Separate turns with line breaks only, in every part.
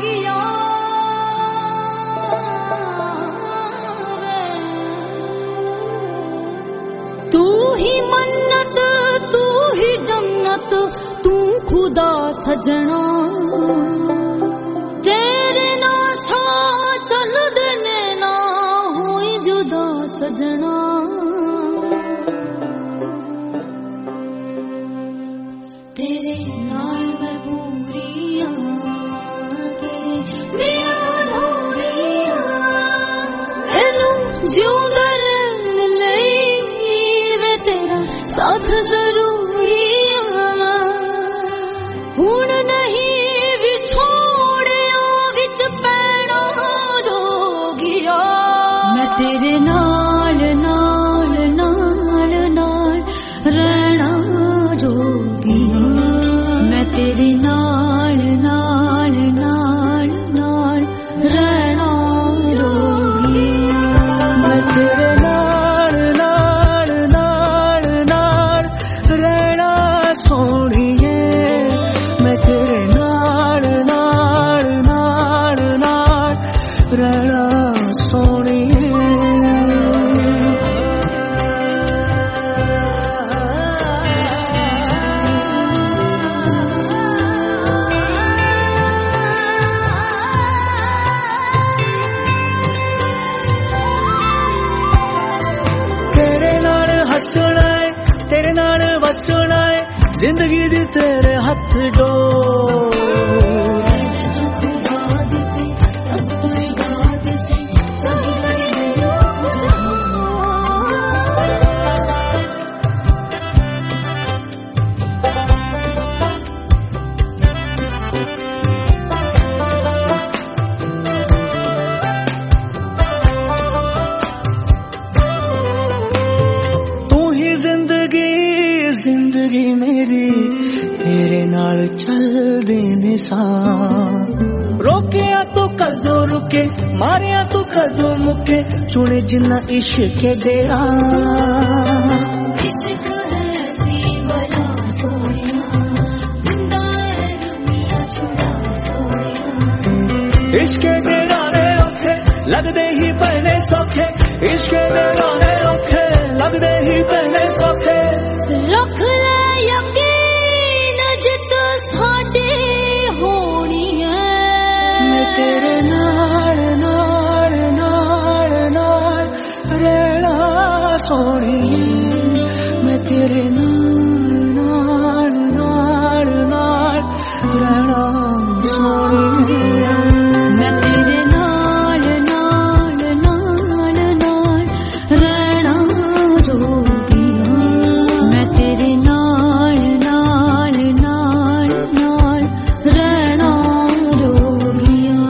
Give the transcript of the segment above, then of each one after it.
तू ही मन्नत तू ही जन्नत तू खुदा सजना तेरे ना सा चल देने ना हुई जुदा सजना तेरे नाल मैं पूरी तेरे बिना अधूरी एनू जिउंदा रहने लई वे तेरा साथ जरूरी हुण नहीं विछोड़िया विच पैना जोगिया मैं तेरे नाल नाल नाल नाल रहना जोगिया मैं तेरे नाल नाल नाल नाल रहना जोगिया
मैं तेरे नाल नाल नाल नाल रहना सोहणिए मैं तेरे नाल नाल नाल नाल रहना सोहणिए तेरे नाल वसना है जिंदगी दी तेरे हथ डोर जिंदगी मेरी तेरे नाल चल देने सा रोकिया तो कदों रुके मारिया तो कदों मुके चुने जिन्ना इश्क डेरा इश्क डेरा ने औखे लगदे ही पहले सौखे इश्क डेरा ने औखे लगदे ही पहले सौखे
रख ले यकीन जित साडे होनी है
मैं तेरे नाल नाल नाल नाल रहना सोहणी मैं तेरे नाल नाल नाल नाल रहना सोहणी
मैं तेरे नाल नाल नाल नाल रहना जोगिया मैं तेरे नाल नाल नाल नाल रहना जोगिया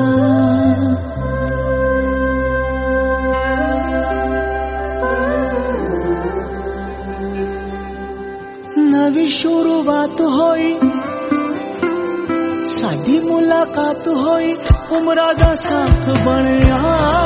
नवी शुरुआत होई साडी मुलाकात होई उमरा दा साथ बनया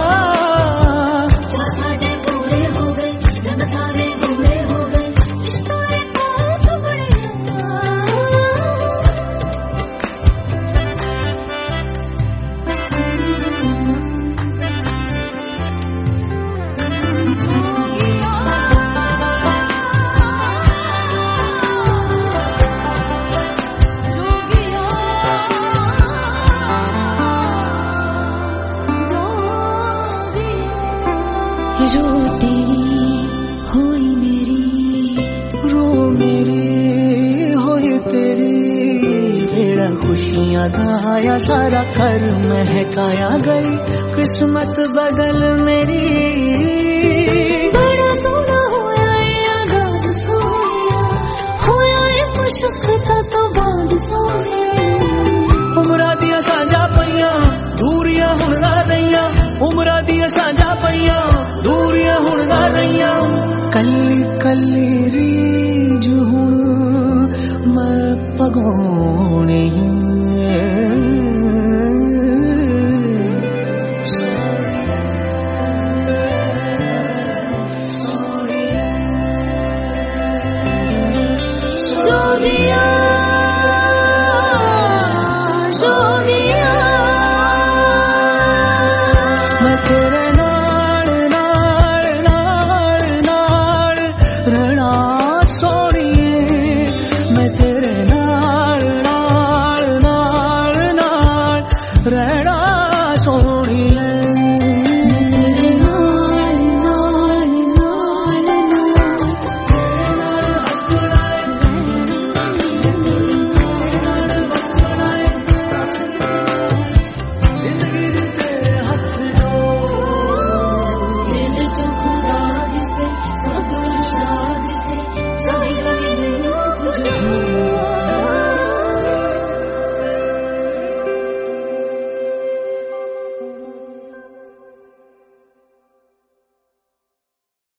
रो तेरी होई मेरी
रो मेरी होई तेरी बेड़ा खुशियां दा आया सारा घर महकाया गई किस्मत बदल मेरी
बड़ा सोना होया आगाज सोया होया मुश्किल तो बाद सोया
उमरा दिया साझा पईयां दूरियां हुण ना रहियां उमरा दिया साझा पईयां दूरियां हुण ना रहियां कल्ली कल्ली रीज हुण मैं पगोणी
जोगिया जोगिया
रहना